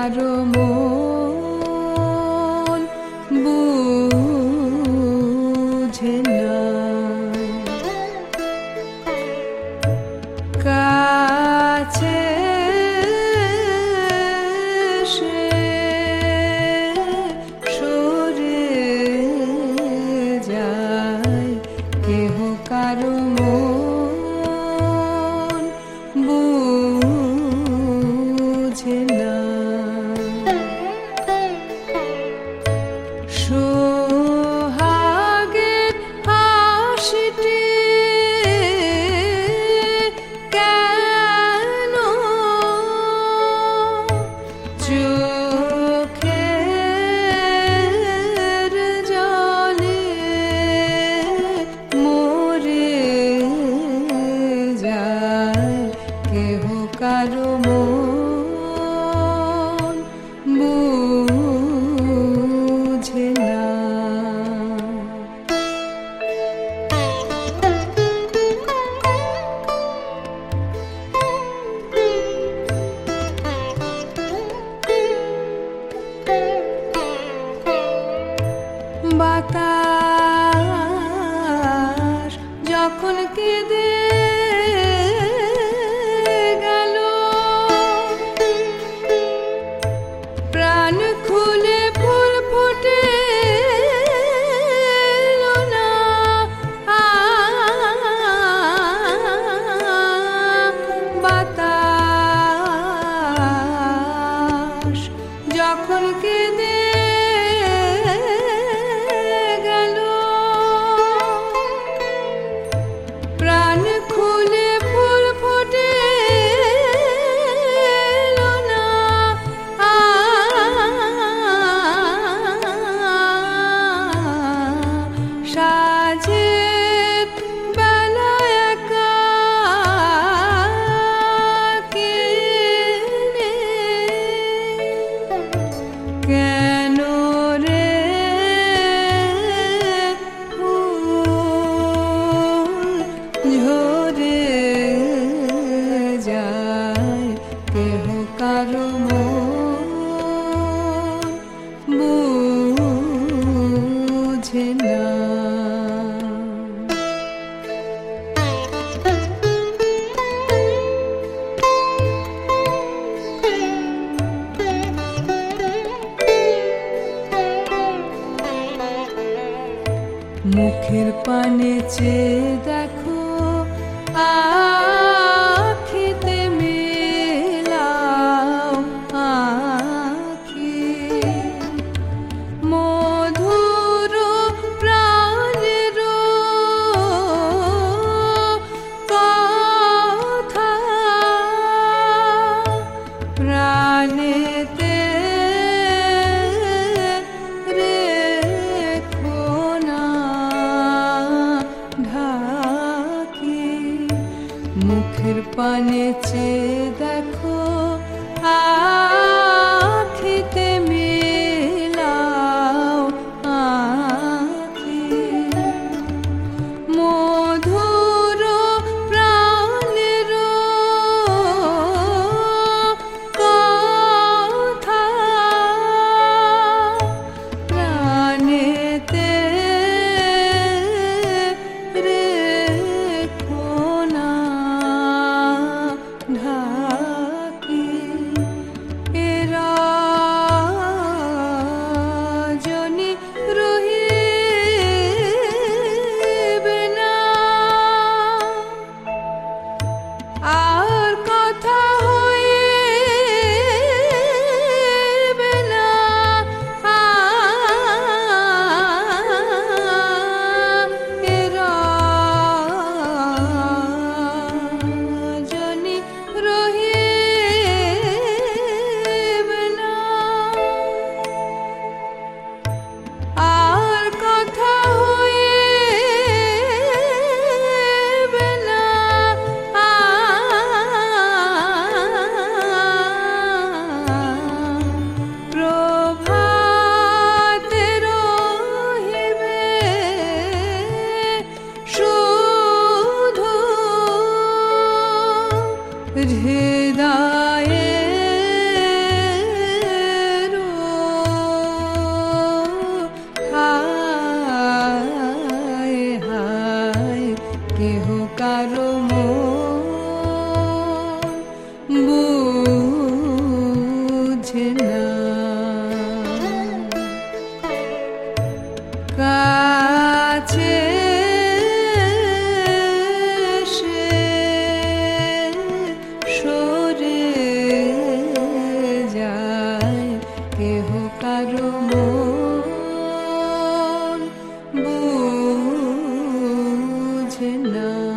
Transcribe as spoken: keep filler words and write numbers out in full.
কারো মন বুঝে না, কাছে সে সরে যায়, কেহ কারো মন বুঝে না। সোহাগের হাসিটি কেন চোখের জলে মরে যায়, কেহ কারো মন বুঝে না। বাতাস যখন কেঁদে গেল, প্রাণ খুলে ফুল ফুটে না, বাতাস যখন কেঁদে গেল, প্রাণ খুলে ফুল ফুটে না, সাজের বেলা একা কেনে, কেন রে ফুল ঝরে যায়, কেহ কারো মন বুঝে না। মুখের পানে চেয়ে দেখো, আখিতে মেলাও আখি, মধুর প্রাণের কথা, প্রাণেতে রেখো না ঢাকি। মুখের পানে চেয়ে দেখো, আখিতে মেলাও আখি, মধুর প্রাণের কথা, প্রাণেতে রেখো না ঢাকি। না।